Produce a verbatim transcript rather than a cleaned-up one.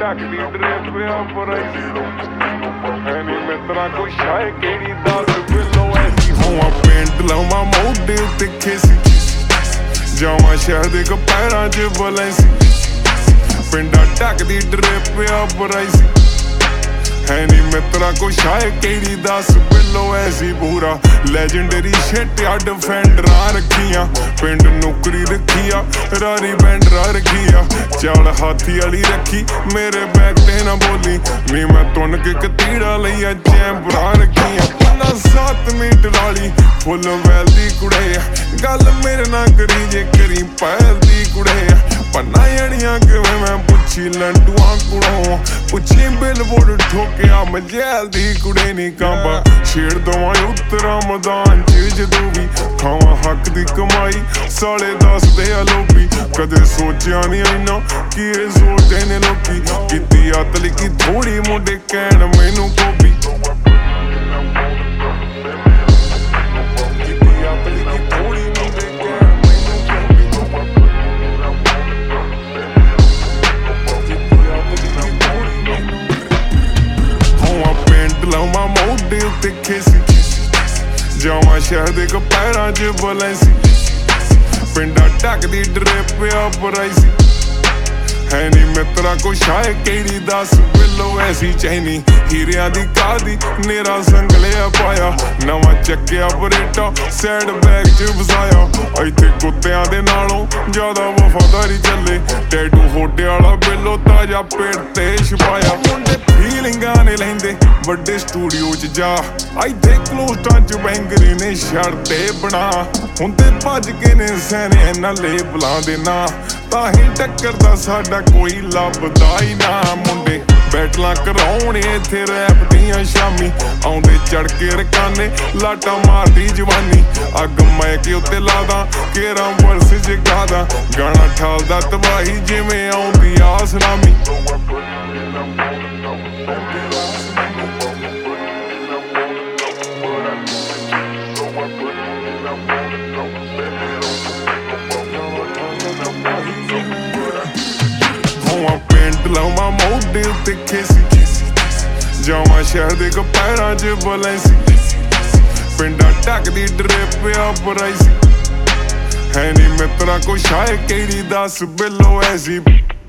ਢੱਕਦੀ drip ਆ ਪਰਾਈਸੀ ਹੈ ਨੀ ਮਿੱਤਰਾਂ ਕੋਈ ਸ਼ਾਇ ਕਿਹੜੀ ਦਸ ਬਿੱਲੋ ਐਸੀ ਹੋਵਾਂ ਪਿੰਡ ਲਾਵਾਂ ਮੋਢੇ ਉੱਤੇ ਖੇਸੀ ਜਾਵਾਂ ਸ਼ਹਿਰ ਦੇ ਕਪੈਰਾਂ ਚ ਬਲੈਂਸੀ ਪਿੰਡਾਂ ਢੱਕਦੀ ਡਰਿਪ ਆ ਪਰਾਈਸੀ ਹੈ ਨੀ ਮਿੱਤਰਾਂ ਕੋਈ ਸ਼ਾਇ ਕਿਹੜੀ ਦਸ ਬਿੱਲੋ ਐਸੀ ਪੂਰਾ ਲੈਜੈਂਡਰੀ ਛੇਟਿਆ ਡਿਫੈਂਡਰਾਂ ਰੱਖੀਆਂ ਪਿੰਡ ਨੌਕਰੀ ਰੱਖੀ ਆ ਰਾਰੀ ਬੈਂਡਰਾਂ ਰੱਖੀ ਆ ਚੱਲ ਹਾਥੀ ਵਾਲੀ ਰੱਖੀ ਮੇਰੇ ਬੈਗ ਤੇ ਨਾ ਬੋਲੀ ਵੀ ਮੈਂ ਤੁੰਨ ਕੇ ਕਤੀੜਾ ਲਈ ਆ ਚੈਂਬਰਾਂ ਰੱਖੀਆਂ ਪੰਨਾ ਸੱਤ ਮੀਟਰ ਵਾਲੀ ਫੁੱਲ ਵੈਲ ਦੀ ਕੁੜੇ ਗੱਲ ਮੇਰੇ ਨਾਲ ਕਰੀ ਜੇ ਕਰੀ ਪਹਿਲ ਦੀ ਕੁੜੇ ਪੰਨਾ ਜਣੀਆਂ ਕਿਵੇਂ ਮੈਂ ਪੁੱਛੀ ਲੰਡੂਆਂ ਕੁੜੋਂ ਪੁੱਛੀ ਬਿਲਬੋਰਡ ਠੋਕਿਆ ਮਜੈਲ ਦੀ ਕੁੜੇ ਨੀ ਕਾਂਬਾ ਛੇੜ ਦਵਾਂ ਉਤਰਾ ਮੈਦਾਨ ਚ ਜਦੋਂ ਵੀ ਖਾਵਾਂ ਹੱਕ ਦੀ ਕਮਾਈ ਸਾਲੇ ਦੱਸਦੇ ਆ ਲੋਕੀ ਕਦੇ ਸੋਚਿਆ ਨੀ ਇੰਨਾ ਕਿ ਇਹ ਸੋਚਦੇ ਨੇ ਲੋਕੀ ਕੀਤੀ ਅਤਲ ਕੀ ਥੋੜੀ ਮੁੰਡੇ ਕਹਿਣ ਮੈਨੂੰ ਕੋਪੀ ਲਾਵਾਂ ਮੋਢੇ ਉੱਤੇ ਖੇਸੀ ਜਾਵਾਂ ਸ਼ਹਿਰ ਦੇ ਕਪੈਰਾਂ ਚ ਬਲੈਂਸੀ ਪਿੰਡਾਂ ਢੱਕਦੀ ਡਰਿਪ ਆ ਪਰਾਈਸੀ ਹੈ ਨੀ ਮਿੱਤਰਾਂ ਕੋਈ ਸ਼ਾਇ ਕਿਹੜੀ ਦਸ ਬਿੱਲੋ ਐਸੀ ਚੈਨੀ ਹੀਰਿਆਂ ਦੀ ਕਾਦੀ ਨੇਰਾ ਸੰਗਲਿਆ ਪਾਇਆ ਨਵਾਂ ਚੱਕਿਆ ਬਰੇਟਾ ਸੈਡ ਬੈਗ ਚ ਵਸਾਇਆ ਇੱਥੇ ਕੁੱਤਿਆਂ ਦੇ ਨਾਲੋਂ ਜ਼ਿਆਦਾ ਵਫਾਦਾਰੀ ਚੱਲੇ ਟੈਟੂ ਹੋਟੇ ਵਾਲਾ ਬਿੱਲੋ ਤਾਜਾ ਪੇਟ ਤੇ ਛਪਾਇਆ ਮੁੰਡੇ ਫੀਲਿੰਗਾਂ ਨੇ ਲੈਂਦੇ ਵੱਡੇ ਸਟੂਡੀਓ ਚ ਜਾ ਇੱਥੇ ਕਲੋਸਟਾਂ ਚ ਬੈਂਗਰੇ ਨੇ ਸ਼ਰਤੇ ਬਣਾ ਹੁੰਦੇ ਭੱਜ ਕੇ ਨੇ ਸੈਨੇ ਇਹਨਾਂ ਲੇਬਲਾਂ ਦੇ ਨਾਂ ਤਾਂ ਹੀ ਟੱਕਰ ਦਾ ਸਾਡਾ ਕੋਈ ਲੱਭਦਾ ਹੀ ਨਾ ਮੁੰਡੇ ਬੈਟਲਾਂ ਕਰਾਉਣੇ ਇੱਥੇ ਰੈਪ ਦੀਆਂ ਸ਼ਾਮੀ ਆਉਂਦੇ ਚੜ ਕੇ ਰਕਾਨੇ ਲਾਟਾਂ ਮਾਰਦੀ ਜਵਾਨੀ ਅੱਗ ਮੈਂ ਕਿ ਉੱਤੇ ਲਾਦਾ ਕੇਰਾਂ ਵਰਸ ਜਗਾਦਾ ਗਾਣਾ ਠਾਲਦਾ ਤਬਾਹੀ ਜਿਵੇਂ ਆਉਂਦੀ ਆਸਰਾਮੀ ਲਾਵਾਂ ਮੋਢੇ ਉੱਤੇ ਖੇਸੀ ਜਾਵਾਂ ਸ਼ਹਿਰ ਦੇ ਕਪੈਰਾਂ ਚ ਬਲੈਂਸੀ ਪਿੰਡਾਂ ਢੱਕਦੀ ਡਰਿਪ ਆ ਪਰਾਈਸੀ ਹੈ ਨੀ ਮਿੱਤਰਾਂ ਕੋਈ ਸ਼ਾਇ ਕਿਹੜੀ ਦਸ ਬਿੱਲੋ ਐਸੀ